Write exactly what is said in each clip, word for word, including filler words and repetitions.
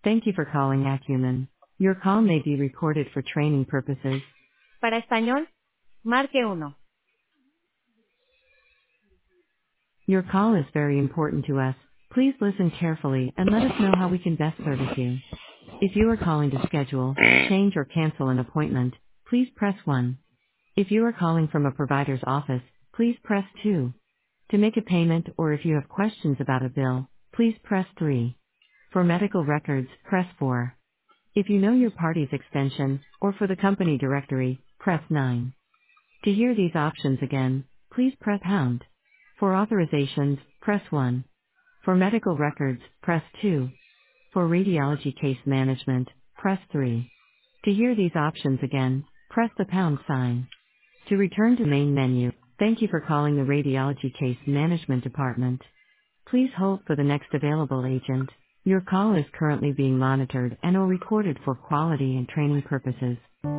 Thank you for calling Acumen. Your call may be recorded for training purposes. Para español, marque uno. Your call is very important to us. Please listen carefully and let us know how we can best service you. If you are calling to schedule, change or cancel an appointment, please press one. If you are calling from a provider's office, please press two. To make a payment or if you have questions about a bill, please press three. For medical records, press four. If you know your party's extension, or for the company directory, press nine. To hear these options again, please press pound. For authorizations, press one. For medical records, press two. For radiology case management, press three. To hear these options again, press the pound sign. To return to main menu, thank you for calling the Radiology Case Management Department. Please hold for the next available agent. Your call is currently being monitored and or recorded for quality and training purposes.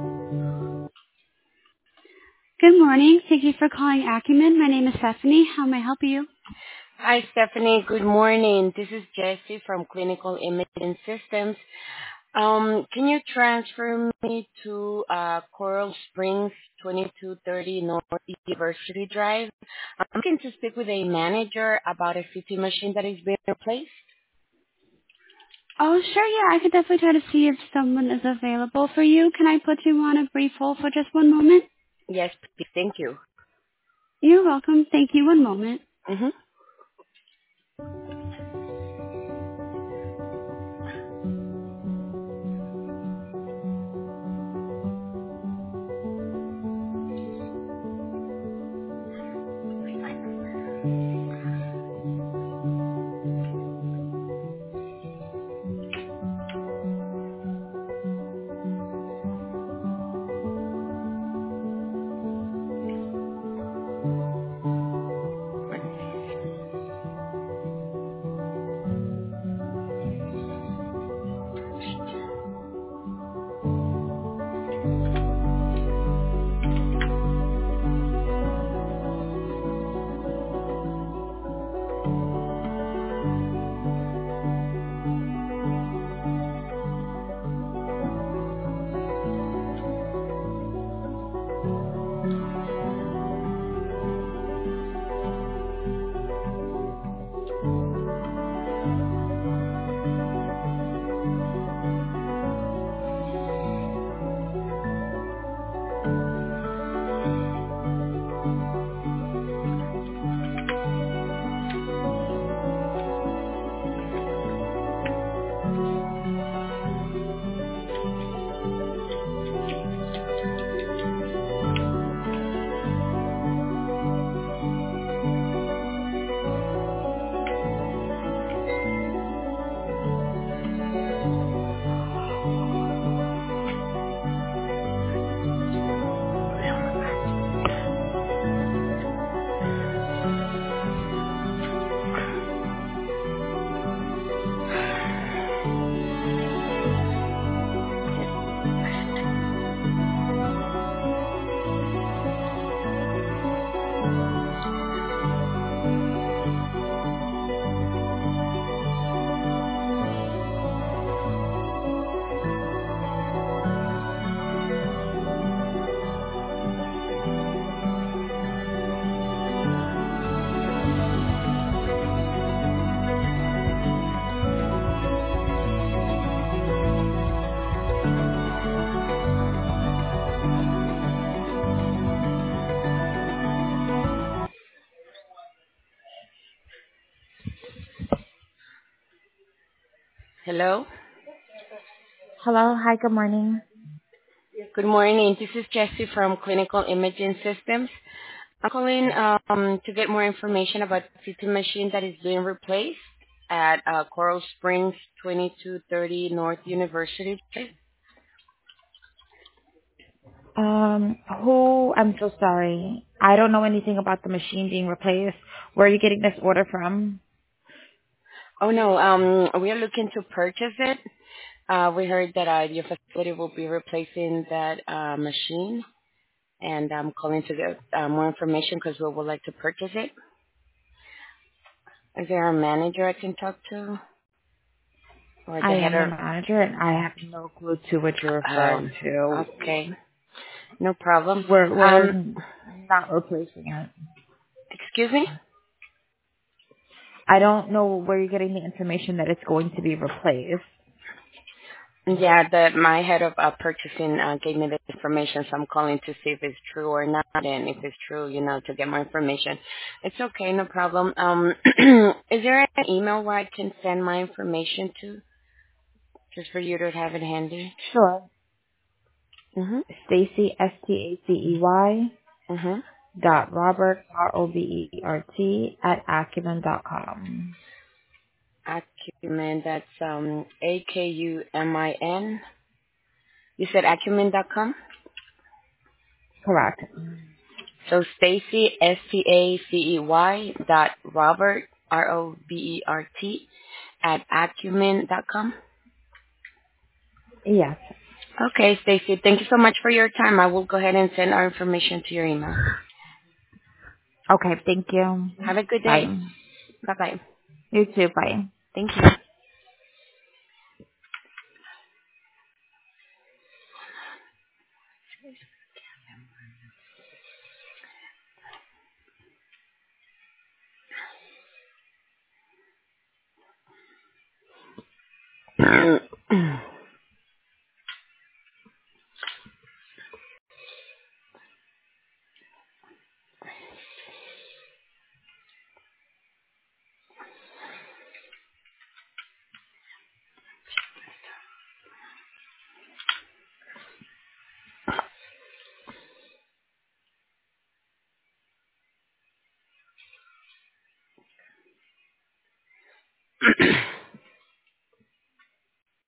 Good morning. Thank you for calling Acumen. My name is Stephanie. How may I help you? Hi, Stephanie. Good morning. This is Jessie from Clinical Imaging Systems. Um, can you transfer me to uh, Coral Springs, twenty-two thirty North University Drive? I'm looking to speak with a manager about a C T machine that is being replaced. Oh, sure. Yeah, I could definitely try to see if someone is available for you. Can I put you on a brief hold for just one moment? Yes, please. Thank you. You're welcome. Thank you. One moment. Mm-hmm. Hello. Hello. Hi, good morning. Good morning. This is Jessie from Clinical Imaging Systems. I'm calling um, to get more information about the C T machine that is being replaced at uh, Coral Springs, twenty-two thirty North University. Um, who, I'm so sorry. I don't know anything about the machine being replaced. Where are you getting this order from? Oh no, um, we are looking to purchase it. Uh, we heard that uh, your facility will be replacing that uh, machine, and I'm calling to get uh, more information because we would like to purchase it. Is there a manager I can talk to? or I the am the header? manager, and I have no clue to what you're referring Um, to. okay, no problem. We're we're Um, not replacing it. excuse me? I don't know where you're getting the information that it's going to be replaced. Yeah, the my head of uh, purchasing uh, gave me the information, so I'm calling to see if it's true or not, and if it's true, you know, to get more information. It's okay, no problem. Um, is there an email where I can send my information to, just for you to have it handy? Sure. Mhm. Stacy S T A C E Y Mhm. dot Robert R O B E R T at acumen dot com. Acumen. That's um A K U M I N. You said acumen dot com. Correct. So Stacy S T A C E Y dot Robert R O B E R T at acumen dot com. Yes. Okay, Stacy, thank you so much for your time. I will go ahead and send our information to your email. Okay. Thank you. Have a good day. Bye. Bye-bye. You too. Bye. Thank you.